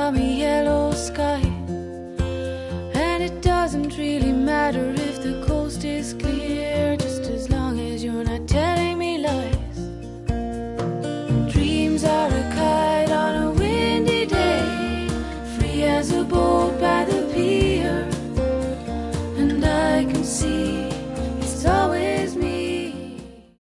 balmy yellow sky. And it doesn't really matter if the coast is clear, just as long as you're not telling me lies. Dreams are a kite on a windy day, free as a boat by the pier. And I can see